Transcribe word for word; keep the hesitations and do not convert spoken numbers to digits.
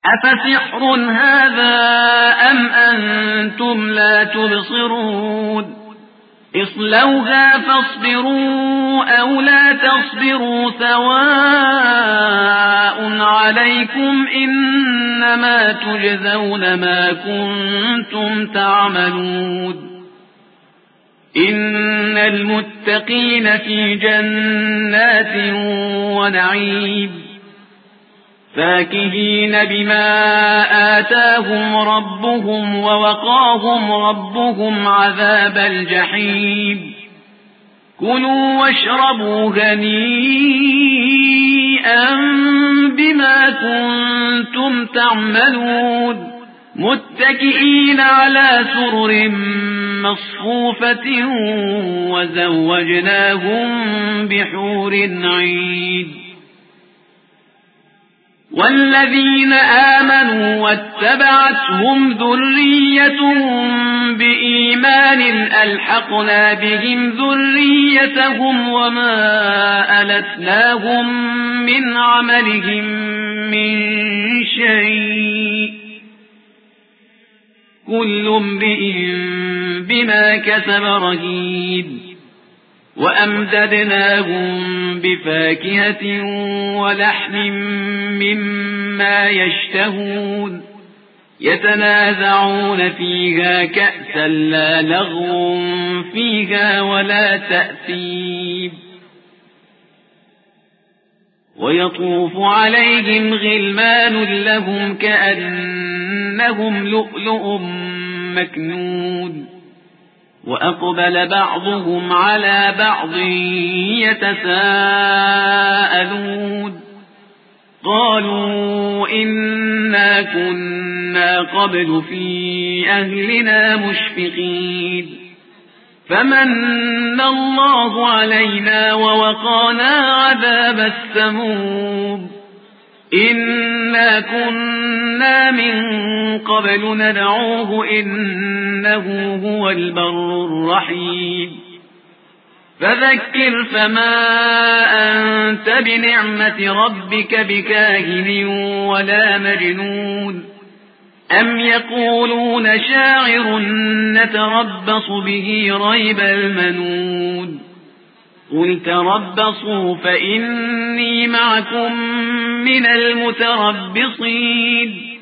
أفسحر هذا أم أنتم لا تبصرون اصلوها فاصبروا أو لا تصبروا سواء عليكم إنما تجزون ما كنتم تعملون إن المتقين في جنات ونعيم فاكهين بما آتاهم ربهم ووقاهم ربهم عذاب الجحيم كلوا واشربوا هنيئا بما كنتم تعملون متكئين على سرر مصفوفة وزوجناهم بحور عين والذين آمنوا واتبعتهم ذريتهم بإيمان ألحقنا بهم ذريتهم وما ألتناهم من عملهم من شيء كل امرئ بما كسب رهين وأمددناهم بفاكهة ولحم مما يشتهون يتنازعون فيها كأسا لا لغو فيها ولا تأثيم ويطوف عليهم غلمان لهم كأنهم لؤلؤ مكنون وأقبل بعضهم على بعض يتساءلون قالوا إنا كنا قبل في أهلنا مشفقين فمن الله علينا ووقانا عذاب السموم إنا كنا من قبل ندعوه إنه هو البر الرحيم فذكر فما أنت بنعمة ربك بكاهن ولا مجنون أم يقولون شاعر نتربص به ريب المنون قل تربصوا فإني معكم من المتربصين